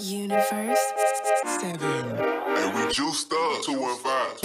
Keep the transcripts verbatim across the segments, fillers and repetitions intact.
Universe seven. And we juiced up two one five.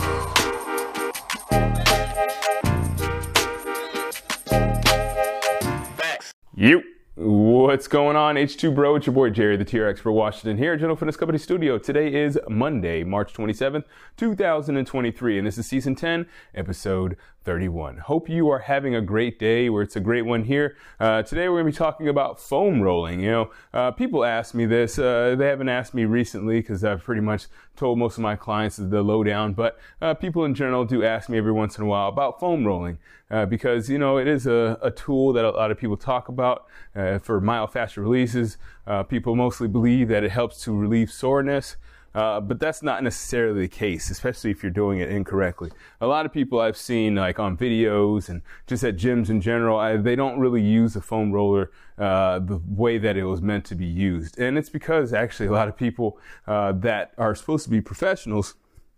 You. What's going on, H two Bro? It's your boy Jerry, the T R X for Washington here at General Fitness Company Studio. Today is Monday, March twenty-seventh, two thousand twenty-three, and this is Season ten, Episode thirty-one. Hope you are having a great day, where it's a great one here. Uh, today we're going to be talking about foam rolling. You know, uh, people ask me this. Uh, they haven't asked me recently because I've pretty much told most of my clients the lowdown, but uh, people in general do ask me every once in a while about foam rolling uh, because, you know, it is a, a tool that a lot of people talk about uh, for myofascial releases. Uh, people mostly believe that it helps to relieve soreness. Uh, but that's not necessarily the case, especially if you're doing it incorrectly. A lot of people I've seen, like on videos and just at gyms in general, I, they don't really use a foam roller uh, the way that it was meant to be used. And it's because actually a lot of people uh, that are supposed to be professionals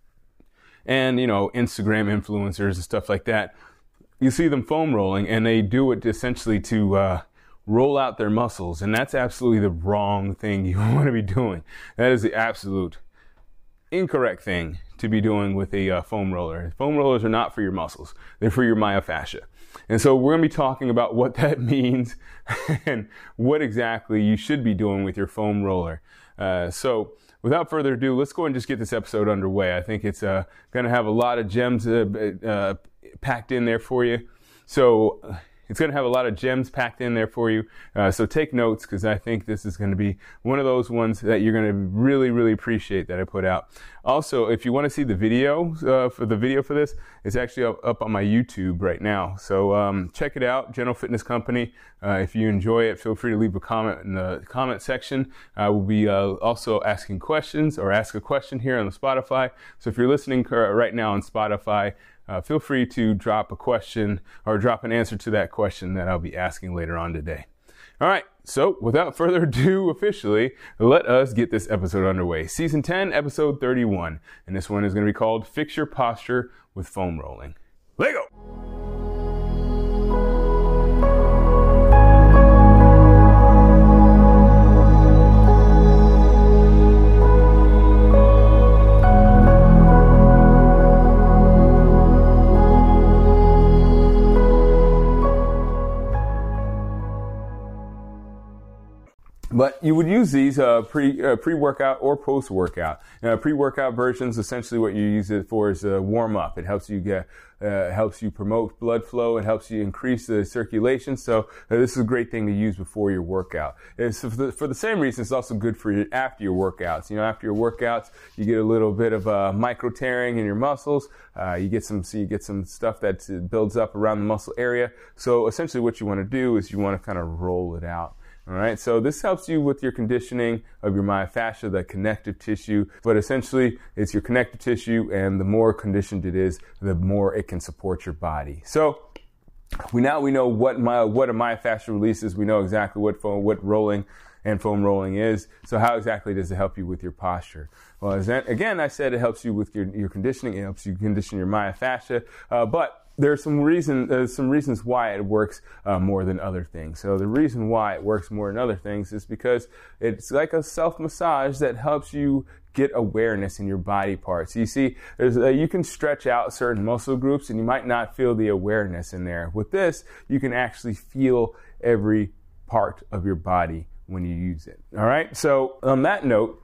and, you know, Instagram influencers and stuff like that, you see them foam rolling and they do it essentially to uh, roll out their muscles. And that's absolutely the wrong thing you want to be doing. That is the absolute incorrect thing to be doing with a uh, foam roller. Foam rollers are not for your muscles. They're for your myofascia. And so we're going to be talking about what that means and what exactly you should be doing with your foam roller. Uh, so without further ado, let's go and just get this episode underway. I think it's uh, going to have a lot of gems uh, uh, packed in there for you. So uh, It's going to have a lot of gems packed in there for you. Uh, so take notes, because I think this is going to be one of those ones that you're going to really, really appreciate that I put out. Also, if you want to see the video uh, for the video for this, it's actually up, up on my YouTube right now. So um, check it out, General Fitness Company. Uh, if you enjoy it, feel free to leave a comment in the comment section. I will be uh, also asking questions, or ask a question here on the Spotify. So if you're listening right now on Spotify, Uh, feel free to drop a question or drop an answer to that question that I'll be asking later on today. All right, so without further ado, officially, let us get this episode underway. Season ten, Episode thirty-one, and this one is going to be called Fix Your Posture with Foam Rolling. Let's go! But you would use these uh, pre, uh, pre-workout or post-workout. Uh, pre-workout versions, essentially what you use it for is a warm-up. It helps you get, uh, helps you promote blood flow. It helps you increase the circulation. So uh, this is a great thing to use before your workout. It's for, the, for the same reason, it's also good for your, after your workouts. You know, after your workouts, you get a little bit of uh, micro tearing in your muscles. Uh, you get some, so you get some stuff that builds up around the muscle area. So essentially, what you want to do is you want to kind of roll it out. All right, so this helps you with your conditioning of your myofascia, the connective tissue, but essentially it's your connective tissue, and the more conditioned it is, the more it can support your body. So we now we know what my, what a myofascial release is. We know exactly what foam, what rolling and foam rolling is. So how exactly does it help you with your posture? Well, as that, again, I said it helps you with your, your conditioning. It helps you condition your myofascia, uh, but there are some reason, uh, some reasons why it works uh, more than other things. So the reason why it works more than other things is because it's like a self-massage that helps you get awareness in your body parts. You see, there's a, you can stretch out certain muscle groups and you might not feel the awareness in there. With this, you can actually feel every part of your body when you use it. All right. So on that note,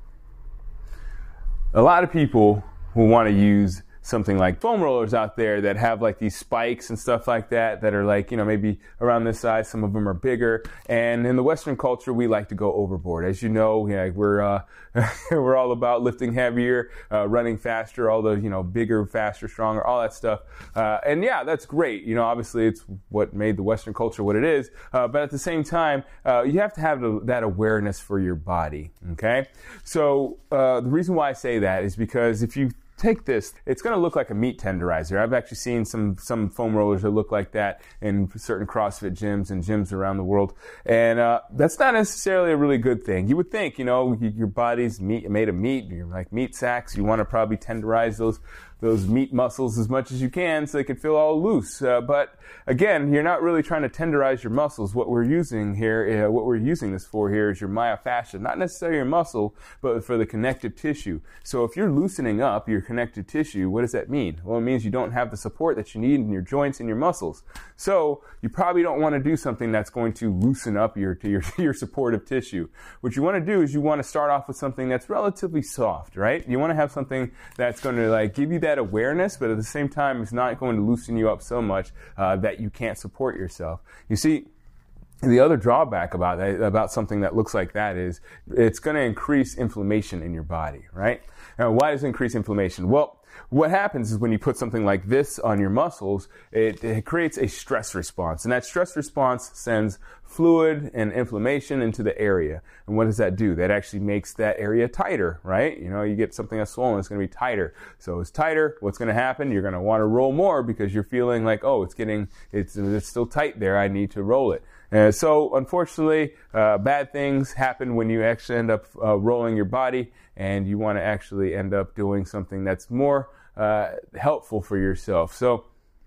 a lot of people will want to use something like foam rollers out there that have like these spikes and stuff like that that are like, you know, maybe around this size. Some of them are bigger. And in the Western culture, we like to go overboard. As you know, you know we're uh, we're all about lifting heavier, uh, running faster, all the, you know, bigger, faster, stronger, all that stuff. Uh, and yeah, that's great. You know, obviously it's what made the Western culture what it is. Uh, but at the same time, uh, you have to have the, that awareness for your body. Okay. So uh, the reason why I say that is because if you take this, it's going to look like a meat tenderizer. I've actually seen some some foam rollers that look like that in certain CrossFit gyms and gyms around the world, and uh, that's not necessarily a really good thing. You would think, you know, your body's meat, made of meat, you're like meat sacks. You want to probably tenderize those those meat muscles as much as you can so they can feel all loose. Uh, but again, you're not really trying to tenderize your muscles. What we're using here, uh, what we're using this for here is your myofascia, not necessarily your muscle, but for the connective tissue. So if you're loosening up your connective tissue, what does that mean? Well, it means you don't have the support that you need in your joints and your muscles. So you probably don't want to do something that's going to loosen up your, your, your supportive tissue. What you want to do is you want to start off with something that's relatively soft, right? You want to have something that's going to like give you that awareness, but at the same time, it's not going to loosen you up so much uh, that you can't support yourself. You see, the other drawback about that, about something that looks like that is it's going to increase inflammation in your body, right? Now, why does it increase inflammation? Well, what happens is when you put something like this on your muscles, it, it creates a stress response. And that stress response sends fluid and inflammation into the area. And what does that do? That actually makes that area tighter, right? You know, you get something that's swollen, it's going to be tighter. So it's tighter. What's going to happen? You're going to want to roll more because you're feeling like, oh, it's getting, it's, it's still tight there. I need to roll it. Uh, so unfortunately, uh, bad things happen when you actually end up uh, rolling your body, and you want to actually end up doing something that's more uh, helpful for yourself. So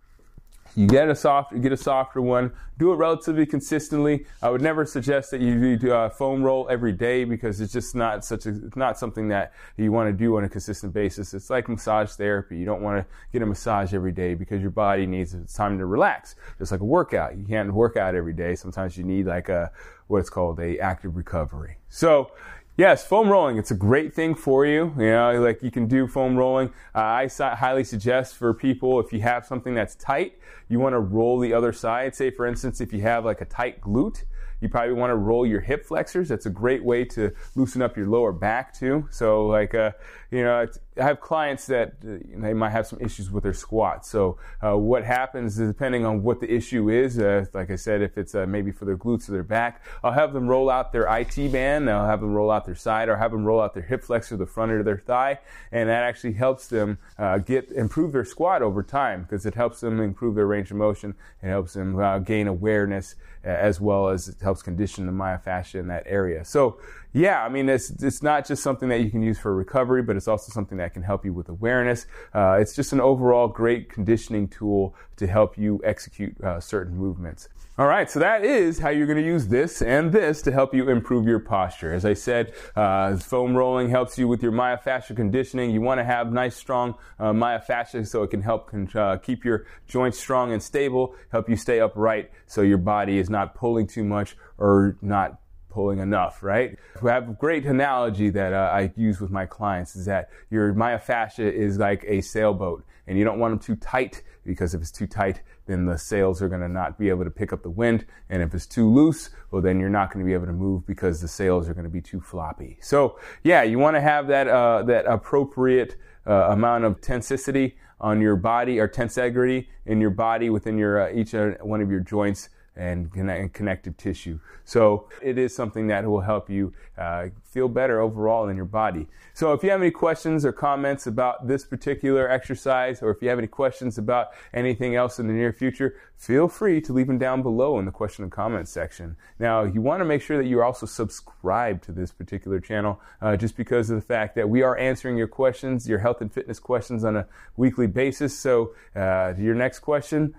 you get a soft, you get a softer one. Do it relatively consistently. I would never suggest that you do a foam roll every day because it's just not such a, it's not something that you want to do on a consistent basis. It's like massage therapy. You don't want to get a massage every day because your body needs time to relax. Just like a workout, you can't work out every day. Sometimes you need like a what's called a active recovery. So. Yes, foam rolling, it's a great thing for you. You know, like you can do foam rolling. Uh, I highly suggest for people, if you have something that's tight, you want to roll the other side. Say, for instance, if you have like a tight glute, you probably want to roll your hip flexors. That's a great way to loosen up your lower back too. So like, uh, you know, I have clients that uh, they might have some issues with their squats. So uh, what happens is depending on what the issue is, uh, like I said, if it's uh, maybe for their glutes or their back, I'll have them roll out their I T band, I'll have them roll out their side, or have them roll out their hip flexor, the front of their thigh, and that actually helps them uh, get improve their squat over time because it helps them improve their range of motion. It helps them uh, gain awareness uh, as well as it helps condition the myofascia in that area. So yeah, I mean, it's, it's not just something that you can use for recovery, but it's also something that can help you with awareness. Uh, it's just an overall great conditioning tool to help you execute uh, certain movements. All right, so that is how you're going to use this and this to help you improve your posture. As I said, uh, foam rolling helps you with your myofascial conditioning. You want to have nice, strong uh, myofascia so it can help con- uh, keep your joints strong and stable, help you stay upright so your body is not pulling too much or not pulling enough, right? We have a great analogy that uh, I use with my clients is that your myofascia is like a sailboat and you don't want them too tight because if it's too tight, then the sails are going to not be able to pick up the wind. And if it's too loose, well, then you're not going to be able to move because the sails are going to be too floppy. So yeah, you want to have that, uh, that appropriate uh, amount of tensicity on your body or tensegrity in your body within your, uh, each uh, one of your joints and connective tissue. So it is something that will help you uh, feel better overall in your body. So if you have any questions or comments about this particular exercise, or if you have any questions about anything else in the near future, feel free to leave them down below in the question and comment section. Now, you want to make sure that you're also subscribed to this particular channel, uh, just because of the fact that we are answering your questions, your health and fitness questions on a weekly basis. So uh, your next question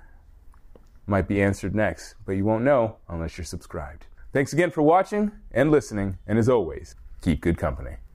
might be answered next, but you won't know unless you're subscribed. Thanks again for watching and listening, and as always, keep good company.